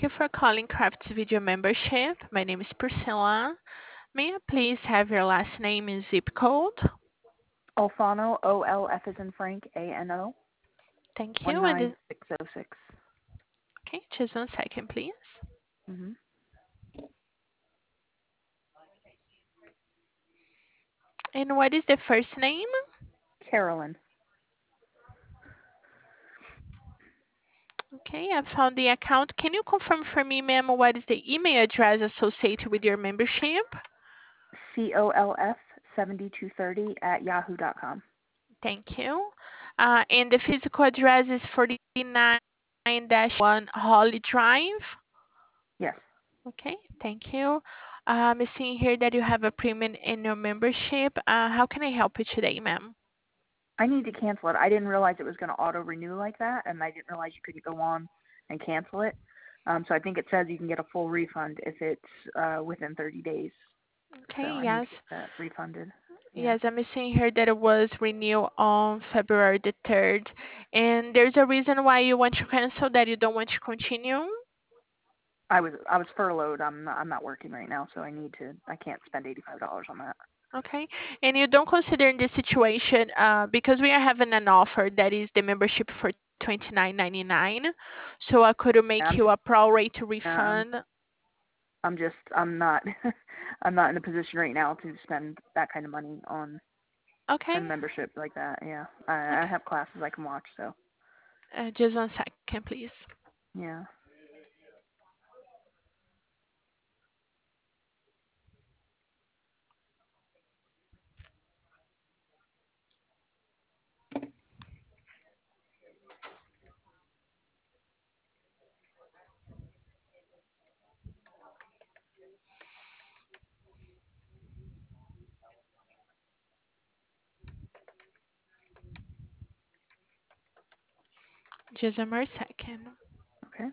you for calling Crafts Video Membership. My name is Priscilla. May I please have your last name and zip code? Olfano, O-L-F as in Frank, A-N-O, Thank you. 19606. Okay, just 1 second, please. Mm-hmm. And what is the first name? Carolyn. Okay, I found the account. Can you confirm for me, ma'am, what is the email address associated with your membership? COLF7230 at yahoo.com. Thank you. And the physical address is 49-1 Holly Drive. Yes. Okay, thank you. I'm seeing here that you have a premium in your membership. How can I help you today, ma'am? I need to cancel it. I didn't realize it was going to auto-renew like that, and I didn't realize you couldn't go on and cancel it. So I think it says you can get a full refund if it's within 30 days. So Okay, I need yes. to get that refunded. Yeah. Yes, I'm seeing here that it was renewed on February the 3rd. And there's a reason why you want to cancel, that you don't want to continue? I was furloughed. I'm not working right now, so I can't spend $85 on that. Okay. And you don't consider in this situation, because we are having an offer that is the membership for $29.99. So I could make I'm you a pro rate um, refund. I'm not I'm not in a position right now to spend that kind of money on a Okay. membership like that. Yeah, I Okay. have classes I can watch, so Just 1 second, please. yeah. Just 1 more second. Okay.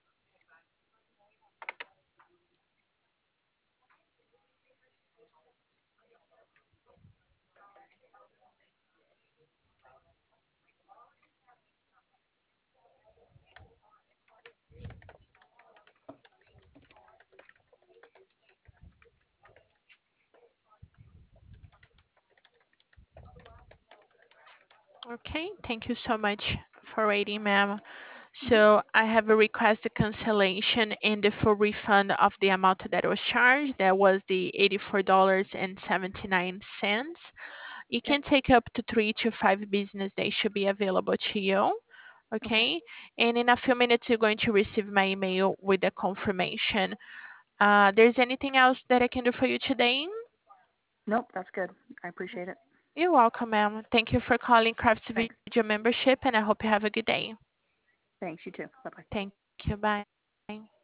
Okay. Thank you so much for waiting, ma'am. Mhm. So I have a request a cancellation and the full refund of the amount that was charged. That was the $84.79. It Okay. can take up to 3 to 5 business days to be available to you. Okay. Okay. And in a few minutes, you're going to receive my email with the confirmation. There's anything else that I can do for you today? Nope, that's good. I appreciate it. You're welcome, ma'am. Thank you for calling Crafts Thanks. Video Membership, and I hope you have a good day. Thanks. You too. Bye bye. Thank you. Bye.